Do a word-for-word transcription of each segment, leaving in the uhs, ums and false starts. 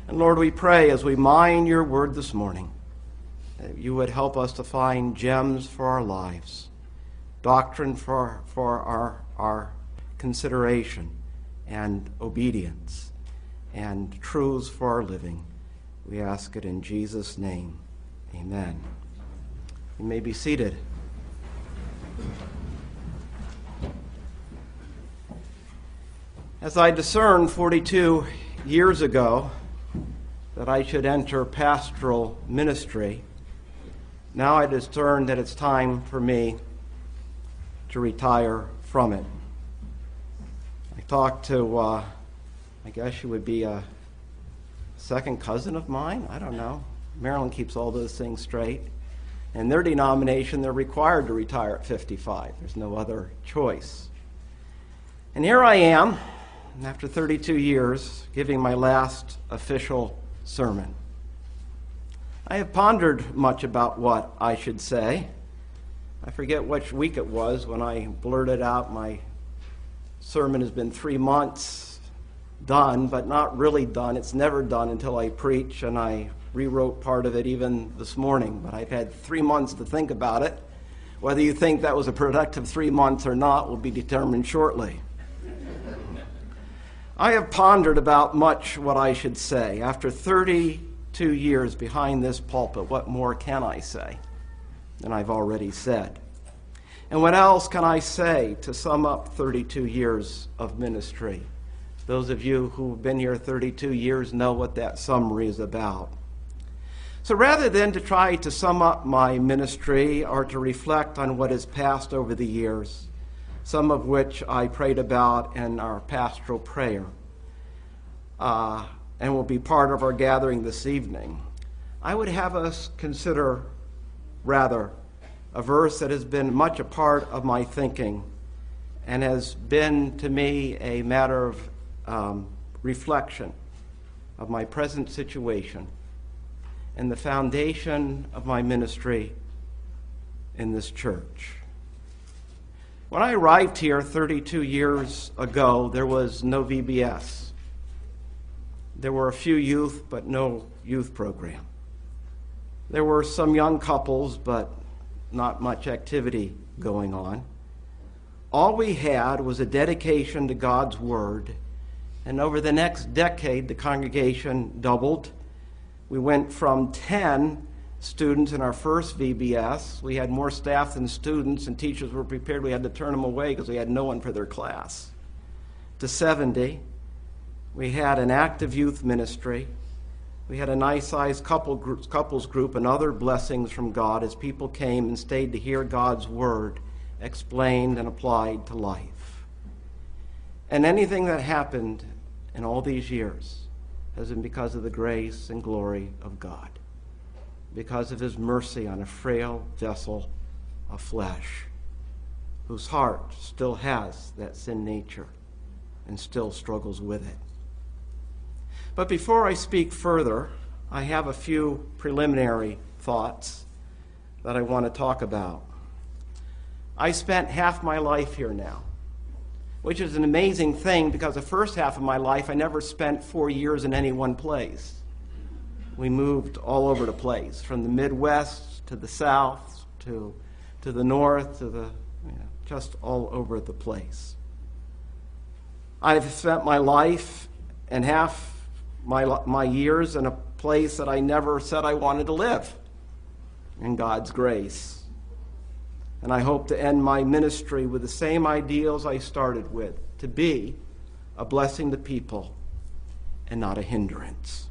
And Lord, we pray as we mine your word this morning, that you would help us to find gems for our lives, doctrine for, for our, our consideration and obedience, and truths for our living. We ask it in Jesus' name. Amen. You may be seated. As I discerned forty-two years ago that I should enter pastoral ministry, now I discern that it's time for me to retire from it. I talked to, uh, I guess she would be a second cousin of mine. I don't know. Maryland keeps all those things straight. In their denomination, they're required to retire at fifty-five. There's no other choice. And here I am, after thirty-two years, giving my last official sermon. I have pondered much about what I should say. I forget which week it was when I blurted out my sermon has been three months done, but not really done. It's never done until I preach, and I rewrote part of it even this morning. But I've had three months to think about it. Whether you think that was a productive three months or not will be determined shortly. I have pondered about much what I should say. After thirty-two years behind this pulpit, what more can I say than I've already said? And what else can I say to sum up thirty-two years of ministry? Those of you who've been here thirty-two years know what that summary is about. So rather than to try to sum up my ministry or to reflect on what has passed over the years, some of which I prayed about in our pastoral prayer, uh, and will be part of our gathering this evening, I would have us consider, rather, a verse that has been much a part of my thinking and has been to me a matter of um, reflection of my present situation and the foundation of my ministry in this church. When I arrived here thirty-two years ago, there was no V B S. There were a few youth, but no youth program. There were some young couples, but not much activity going on. All we had was a dedication to God's Word, and over the next decade, the congregation doubled. We went from ten students in our first V B S. We had more staff than students, and teachers were prepared. We had to turn them away because we had no one for their class. To seventy. We had an active youth ministry. We had a nice-sized couple groups, couples group and other blessings from God as people came and stayed to hear God's Word explained and applied to life. And anything that happened in all these years has been because of the grace and glory of God, because of his mercy on a frail vessel of flesh whose heart still has that sin nature and still struggles with it. But before I speak further, I have a few preliminary thoughts that I want to talk about. I spent half my life here now, which is an amazing thing because the first half of my life I never spent four years in any one place. We moved all over the place, from the Midwest to the South to to the North to the you know, just all over the place. I've spent my life and half my my years in a place that I never said I wanted to live, in God's grace. And I hope to end my ministry with the same ideals I started with, to be a blessing to people and not a hindrance.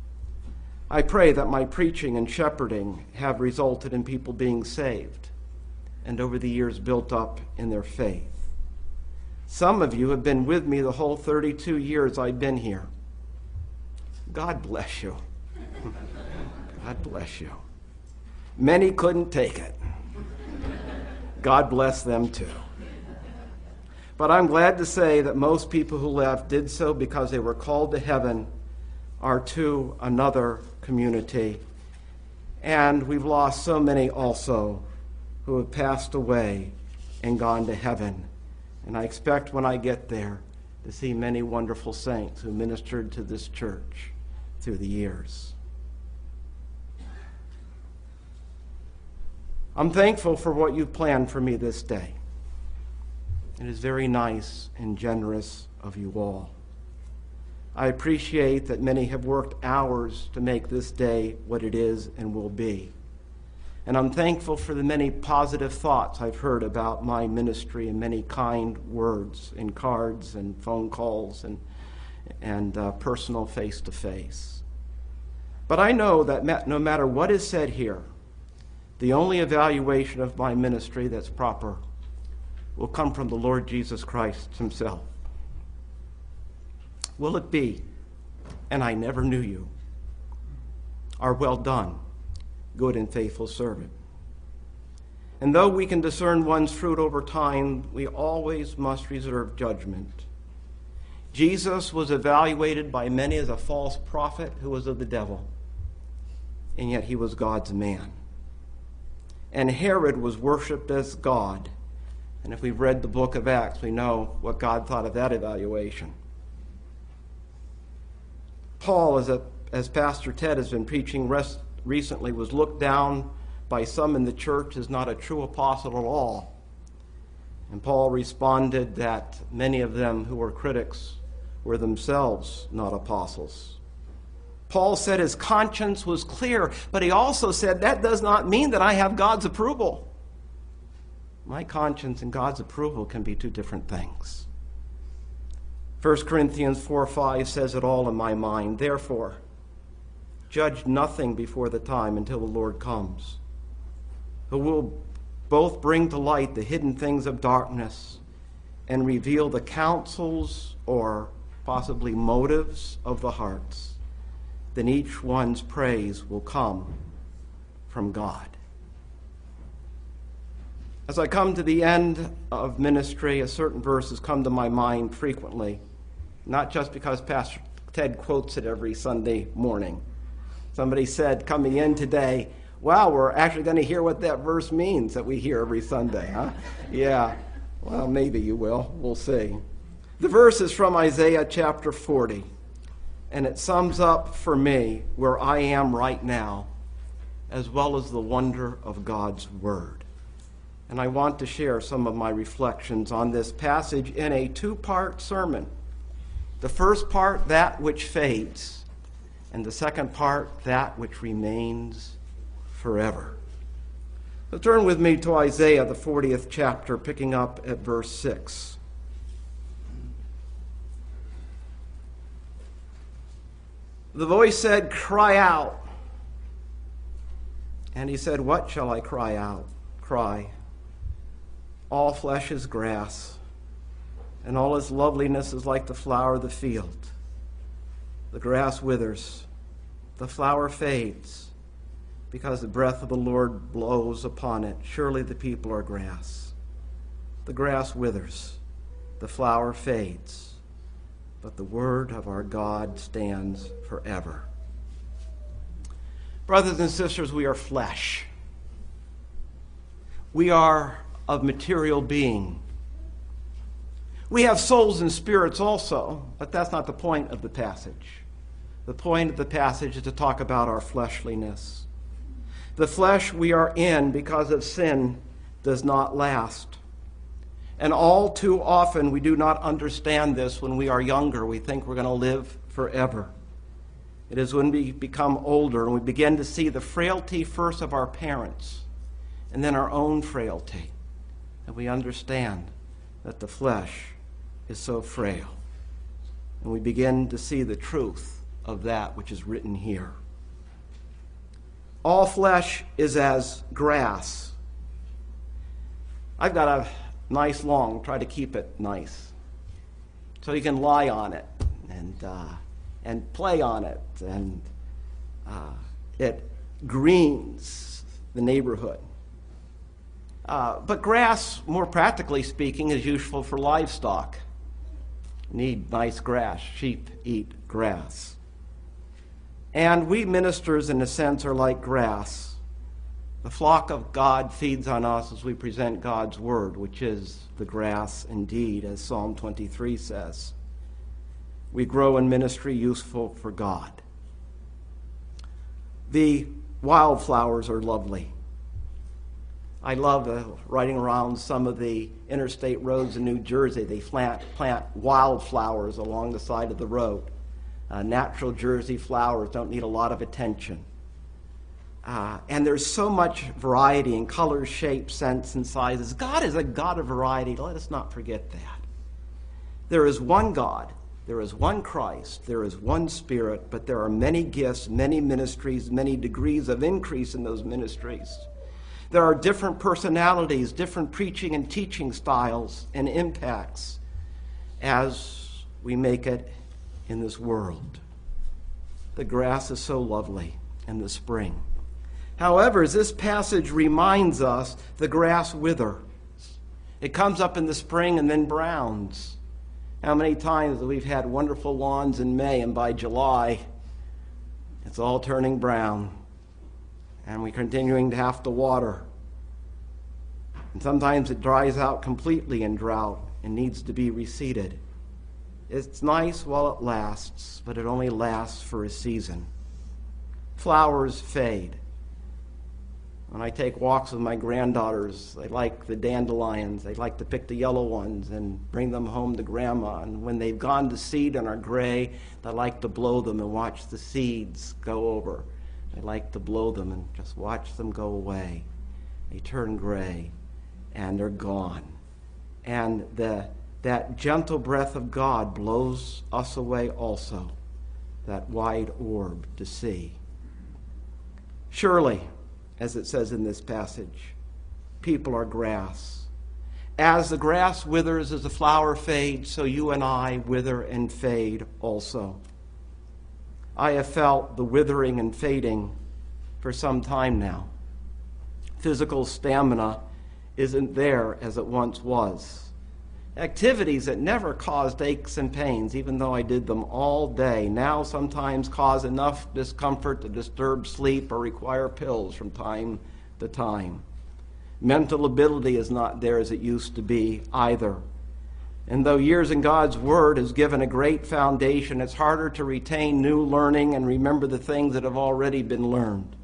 I pray that my preaching and shepherding have resulted in people being saved and over the years built up in their faith. Some of you have been with me the whole thirty-two years I've been here. God bless you. God bless you. Many couldn't take it. God bless them too. But I'm glad to say that most people who left did so because they were called to heaven or to another community. And we've lost so many also who have passed away and gone to heaven. And I expect when I get there to see many wonderful saints who ministered to this church through the years. I'm thankful for what you've planned for me this day. It is very nice and generous of you all. I appreciate that many have worked hours to make this day what it is and will be. And I'm thankful for the many positive thoughts I've heard about my ministry and many kind words in cards and phone calls and, and uh, personal face-to-face. But I know that no matter what is said here, the only evaluation of my ministry that's proper will come from the Lord Jesus Christ himself. Will it be, and I never knew you, or well done, good and faithful servant? And though we can discern one's fruit over time, we always must reserve judgment. Jesus was evaluated by many as a false prophet who was of the devil, and yet he was God's man. And Herod was worshipped as God. And if we've read the book of Acts, we know what God thought of that evaluation. Paul, as, a, as Pastor Ted has been preaching rest, recently, was looked down by some in the church as not a true apostle at all. And Paul responded that many of them who were critics were themselves not apostles. Paul said his conscience was clear, but he also said that does not mean that I have God's approval. My conscience and God's approval can be two different things. First Corinthians four five says it all in my mind. Therefore, judge nothing before the time until the Lord comes, who will both bring to light the hidden things of darkness and reveal the counsels or possibly motives of the hearts. Then each one's praise will come from God. As I come to the end of ministry, a certain verse has come to my mind frequently, not just because Pastor Ted quotes it every Sunday morning. Somebody said coming in today, wow, we're actually going to hear what that verse means that we hear every Sunday, huh? Yeah, well, maybe you will. We'll see. The verse is from Isaiah chapter forty, and it sums up for me where I am right now, as well as the wonder of God's word. And I want to share some of my reflections on this passage in a two-part sermon. The first part, that which fades, and the second part, that which remains forever. So turn with me to Isaiah, the fortieth chapter, picking up at verse six. The voice said, "Cry out." And he said, "What shall I cry out? Cry. All flesh is grass, and all its loveliness is like the flower of the field. The grass withers, the flower fades, because the breath of the Lord blows upon it. Surely the people are grass. The grass withers, the flower fades, but the word of our God stands forever." Brothers and sisters, we are flesh. We are of material being. We have souls and spirits also, but that's not the point of the passage. The point of the passage is to talk about our fleshliness. The flesh we are in because of sin does not last. And all too often we do not understand this when we are younger. We think we're going to live forever. It is when we become older and we begin to see the frailty first of our parents and then our own frailty, and we understand that the flesh is so frail. And we begin to see the truth of that which is written here. All flesh is as grass. I've got a nice lawn, try to keep it nice, so you can lie on it and uh, and play on it, and uh, it greens the neighborhood. Uh, but grass, more practically speaking, is useful for livestock. Need nice grass. Sheep eat grass. And we ministers, in a sense, are like grass. The flock of God feeds on us as we present God's word, which is the grass indeed, as Psalm twenty-three says. We grow in ministry useful for God. The wildflowers are lovely. I love uh, riding around some of the interstate roads in New Jersey. They plant, plant wildflowers along the side of the road. Uh, natural Jersey flowers don't need a lot of attention. Uh, and there's so much variety in colors, shapes, scents, and sizes. God is a God of variety. Let us not forget that. There is one God. There is one Christ. There is one Spirit. But there are many gifts, many ministries, many degrees of increase in those ministries. There are different personalities, different preaching and teaching styles and impacts as we make it in this world. The grass is so lovely in the spring. However, as this passage reminds us, the grass withers. It comes up in the spring and then browns. How many times we've had wonderful lawns in May, and by July, it's all turning brown. And we're continuing to have to water. And sometimes it dries out completely in drought and needs to be reseeded. It's nice while it lasts, but it only lasts for a season. Flowers fade. When I take walks with my granddaughters, they like the dandelions. They like to pick the yellow ones and bring them home to Grandma. And when they've gone to seed and are gray, they like to blow them and watch the seeds go over. They like to blow them and just watch them go away. They turn gray, and they're gone. And the that gentle breath of God blows us away also, that wide orb to see. Surely, as it says in this passage, people are grass. As the grass withers, as the flower fades, so you and I wither and fade also. I have felt the withering and fading for some time now. Physical stamina isn't there as it once was. Activities that never caused aches and pains, even though I did them all day, now sometimes cause enough discomfort to disturb sleep or require pills from time to time. Mental ability is not there as it used to be either. And though years in God's Word has given a great foundation, it's harder to retain new learning and remember the things that have already been learned.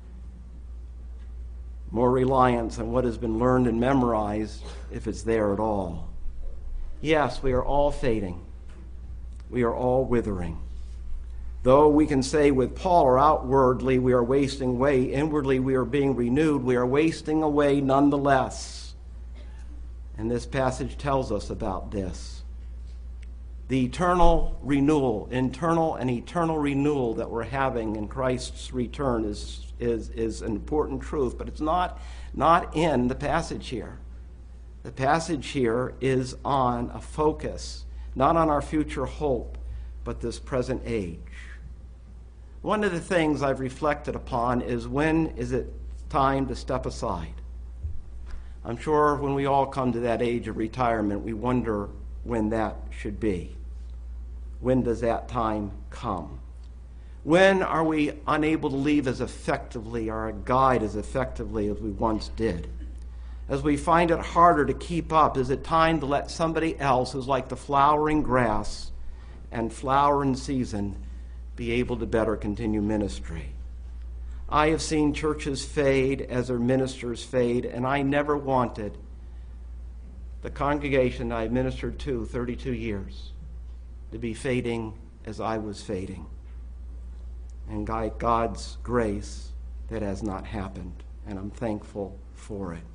More reliance on what has been learned and memorized, if it's there at all. Yes, we are all fading. We are all withering. Though we can say with Paul, or outwardly we are wasting away, inwardly we are being renewed, we are wasting away nonetheless. And this passage tells us about this. The eternal renewal, internal and eternal renewal that we're having in Christ's return is, is, is an important truth, but it's not, not in the passage here. The passage here is on a focus, not on our future hope, but this present age. One of the things I've reflected upon is, when is it time to step aside? I'm sure when we all come to that age of retirement, we wonder when that should be. When does that time come? When are we unable to leave as effectively or guide as effectively as we once did? As we find it harder to keep up, is it time to let somebody else who's like the flowering grass and flower in season be able to better continue ministry? I have seen churches fade as their ministers fade, and I never wanted the congregation I ministered to thirty-two years to be fading as I was fading. And by God's grace, that has not happened, and I'm thankful for it.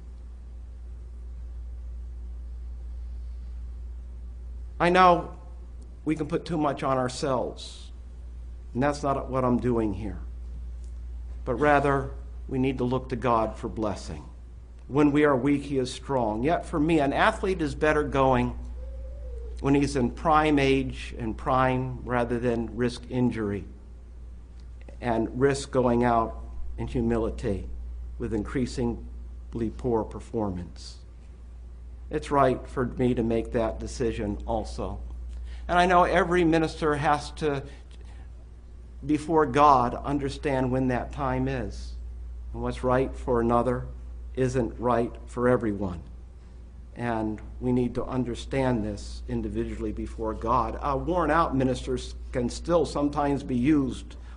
I know we can put too much on ourselves, and that's not what I'm doing here. But rather, we need to look to God for blessing. When we are weak, He is strong. Yet for me, an athlete is better going when he's in prime age and prime, rather than risk injury and risk going out in humility with increasingly poor performance. It's right for me to make that decision also. And I know every minister has to, before God, understand when that time is. And what's right for another isn't right for everyone. And we need to understand this individually before God. Uh, worn out ministers can still sometimes be used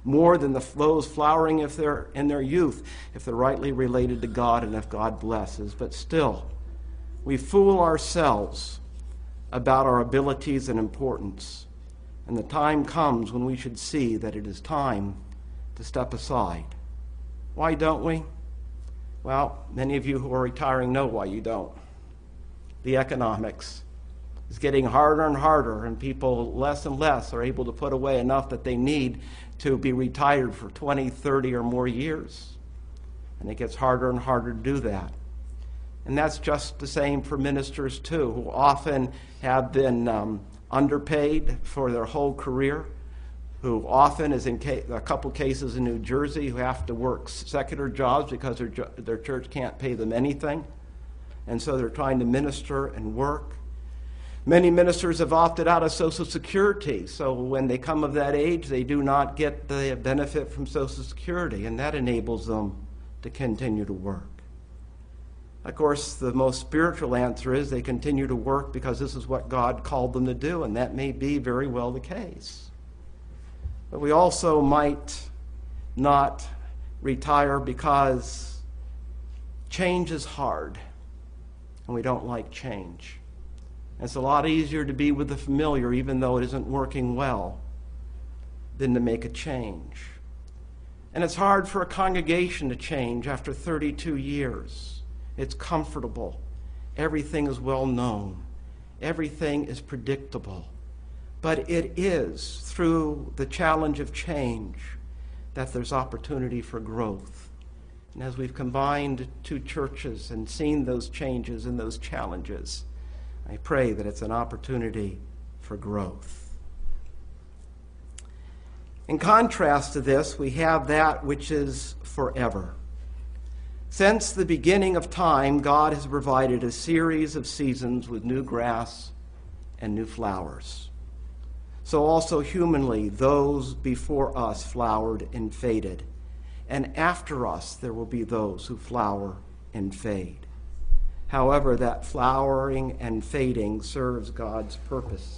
more than the, those flowering if they're in their youth, if they're rightly related to God and if God blesses. But still, we fool ourselves about our abilities and importance. And the time comes when we should see that it is time to step aside. Why don't we? Well, many of you who are retiring know why you don't. The economics is getting harder and harder, and people less and less are able to put away enough that they need to be retired for twenty, thirty, or more years. And it gets harder and harder to do that. And that's just the same for ministers, too, who often have been um, underpaid for their whole career, who often, as in ca- a couple cases in New Jersey, who have to work secular jobs because their, jo- their church can't pay them anything. And so they're trying to minister and work. Many ministers have opted out of Social Security, so when they come of that age, they do not get the benefit from Social Security, and that enables them to continue to work. Of course, the most spiritual answer is they continue to work because this is what God called them to do, and that may be very well the case. But we also might not retire because change is hard, and we don't like change. It's a lot easier to be with the familiar, even though it isn't working well, than to make a change. And it's hard for a congregation to change after thirty-two years. It's comfortable. Everything is well known. Everything is predictable. But it is through the challenge of change that there's opportunity for growth. And as we've combined two churches and seen those changes and those challenges, I pray that it's an opportunity for growth. In contrast to this, we have that which is forever. Since the beginning of time, God has provided a series of seasons with new grass and new flowers. So also humanly, those before us flowered and faded, and after us there will be those who flower and fade. However, that flowering and fading serves God's purpose.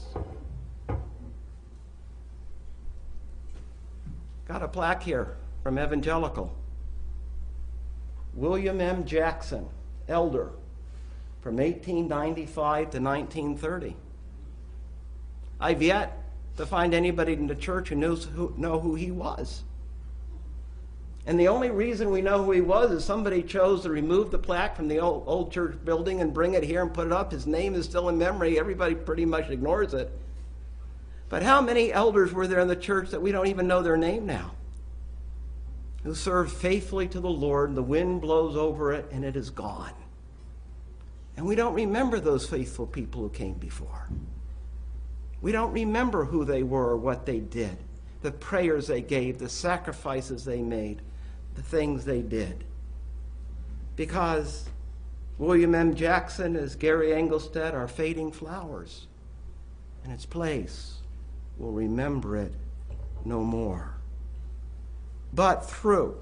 Got a plaque here from Evangelical. William M. Jackson, elder, from eighteen ninety-five to nineteen thirty. I've yet to find anybody in the church who knows who, know who he was. And the only reason we know who he was is somebody chose to remove the plaque from the old, old church building and bring it here and put it up. His name is still in memory. Everybody pretty much ignores it. But how many elders were there in the church that we don't even know their name now? Who served faithfully to the Lord, and the wind blows over it, and it is gone. And we don't remember those faithful people who came before. We don't remember who they were or what they did, the prayers they gave, the sacrifices they made, the things they did. Because William M. Jackson, as Gary Engelstead, are fading flowers. And its place will remember it no more. But through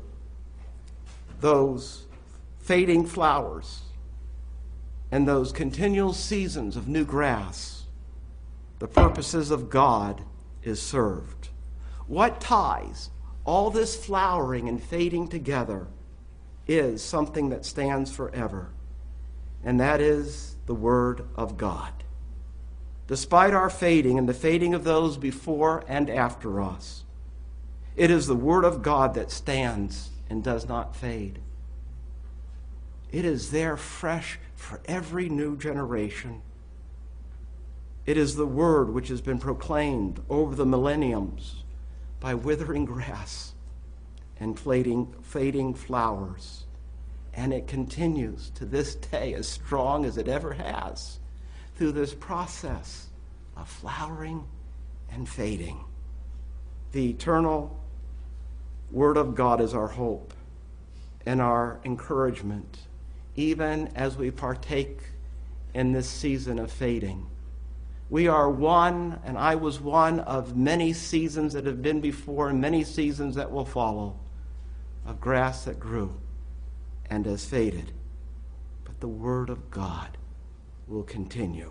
those fading flowers and those continual seasons of new grass, the purposes of God is served. What ties all this flowering and fading together is something that stands forever, and that is the Word of God. Despite our fading and the fading of those before and after us, it is the Word of God that stands and does not fade. It is there fresh for every new generation. It is the Word which has been proclaimed over the millenniums by withering grass and fading, fading flowers. And it continues to this day as strong as it ever has through this process of flowering and fading. The eternal Word of God is our hope and our encouragement, even as we partake in this season of fading. We are one, and I was one, of many seasons that have been before and many seasons that will follow, of grass that grew and has faded. But the Word of God will continue.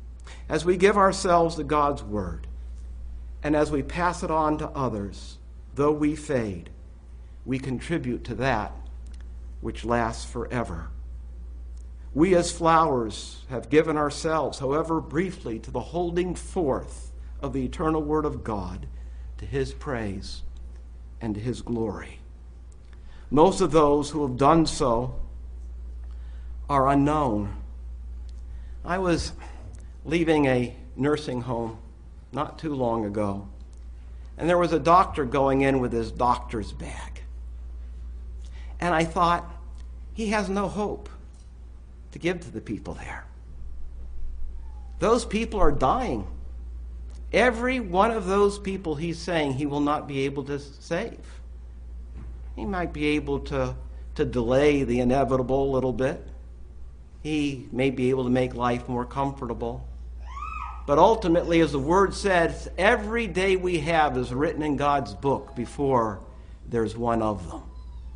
As we give ourselves to God's Word, and as we pass it on to others, though we fade, we contribute to that which lasts forever. We as flowers have given ourselves, however briefly, to the holding forth of the eternal Word of God, to His praise and to His glory. Most of those who have done so are unknown. I was leaving a nursing home not too long ago, and there was a doctor going in with his doctor's bag. And I thought, he has no hope to give to the people there. Those people are dying. Every one of those people he's saying he will not be able to save. He might be able to, to delay the inevitable a little bit. He may be able to make life more comfortable. But ultimately, as the Word says, every day we have is written in God's book before there's one of them.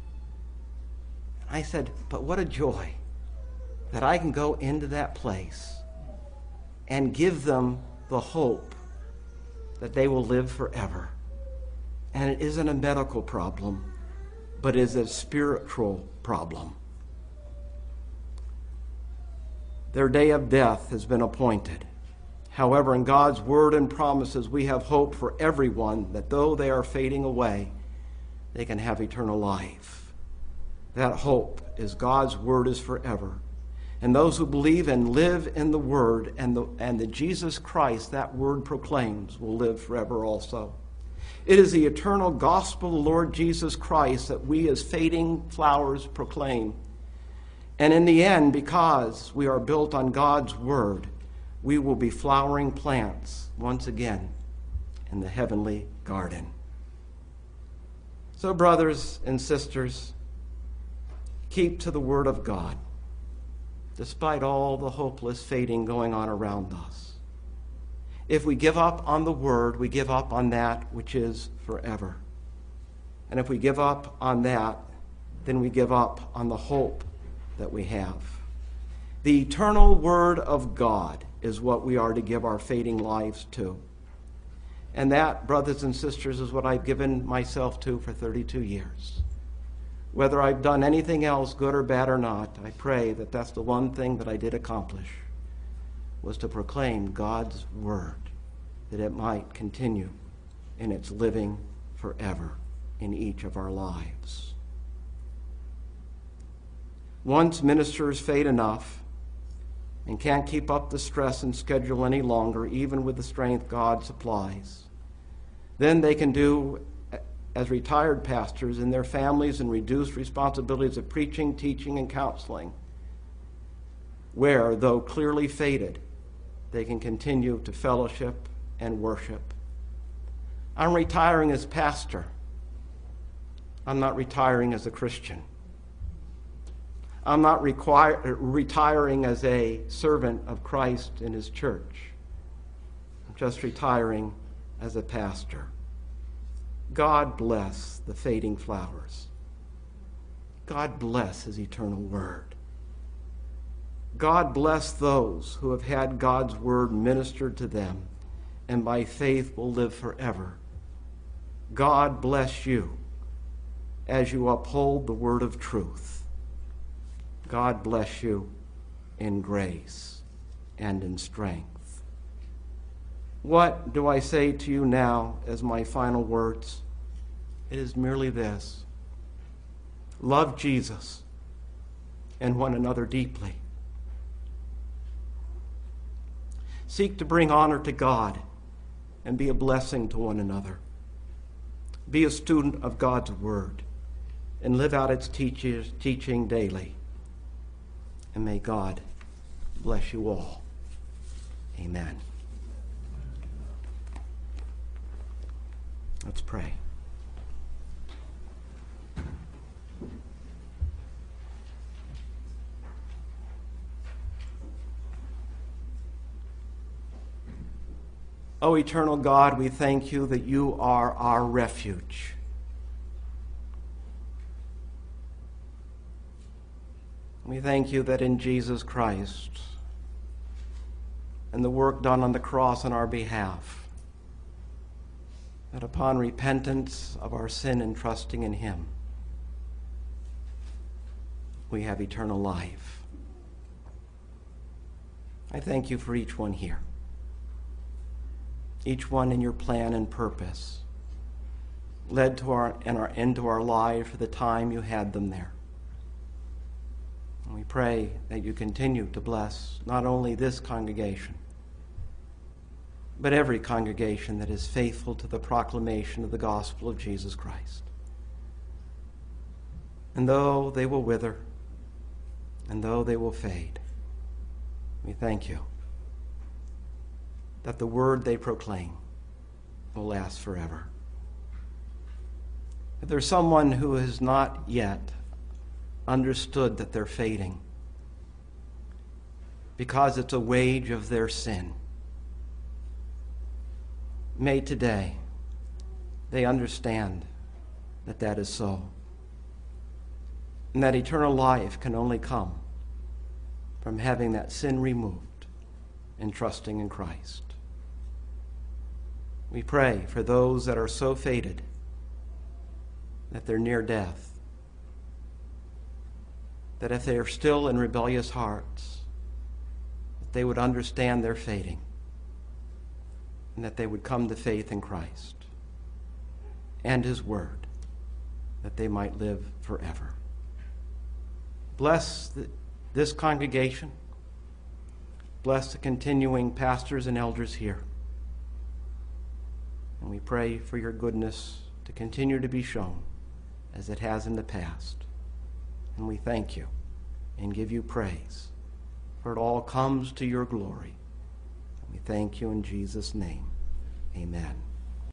I said, but what a joy that I can go into that place and give them the hope that they will live forever. And it isn't a medical problem, but it is a spiritual problem. Their day of death has been appointed. However, in God's word and promises, we have hope for everyone that though they are fading away, they can have eternal life. That hope is God's word is forever. And those who believe and live in the word and the, and the Jesus Christ that word proclaims will live forever also. It is the eternal gospel of the Lord Jesus Christ that we as fading flowers proclaim. And in the end, because we are built on God's word, we will be flowering plants once again in the heavenly garden. So, brothers and sisters, keep to the word of God, despite all the hopeless fading going on around us. If we give up on the word, we give up on that which is forever. And if we give up on that, then we give up on the hope that we have. The eternal word of God is what we are to give our fading lives to. And that, brothers and sisters, is what I've given myself to for thirty-two years. Whether I've done anything else, good or bad or not, I pray that that's the one thing that I did accomplish, was to proclaim God's word, that it might continue in its living forever in each of our lives. Once ministers fade enough and can't keep up the stress and schedule any longer, even with the strength God supplies, then they can do as retired pastors in their families and reduced responsibilities of preaching, teaching, and counseling, where, though clearly faded, they can continue to fellowship and worship. I'm retiring as pastor. I'm not retiring as a Christian. I'm not require, retiring as a servant of Christ in his church. I'm just retiring as a pastor. God bless the fading flowers. God bless his eternal word. God bless those who have had God's word ministered to them and by faith will live forever. God bless you as you uphold the word of truth. God bless you in grace and in strength. What do I say to you now as my final words? It is merely this: love Jesus and one another deeply. Seek to bring honor to God and be a blessing to one another. Be a student of God's word and live out its teaches, teaching daily. And may God bless you all. Amen. Let's pray. O eternal God, we thank you that you are our refuge. We thank you that in Jesus Christ and the work done on the cross on our behalf, that upon repentance of our sin and trusting in him, we have eternal life. I thank you for each one here, each one in your plan and purpose, led to our, and our, into our lives for the time you had them there. And we pray that you continue to bless not only this congregation, but every congregation that is faithful to the proclamation of the gospel of Jesus Christ. And though they will wither, and though they will fade, we thank you that the word they proclaim will last forever. If there's someone who has not yet understood that they're fading because it's a wage of their sin, may today they understand that that is so, and that eternal life can only come from having that sin removed and trusting in Christ. We pray for those that are so faded that they're near death, that if they are still in rebellious hearts, that they would understand their fading, and that they would come to faith in Christ and his word, that they might live forever. Bless the, this congregation. Bless the continuing pastors and elders here. And we pray for your goodness to continue to be shown as it has in the past. And we thank you and give you praise, for it all comes to your glory. We thank you in Jesus' name. Amen.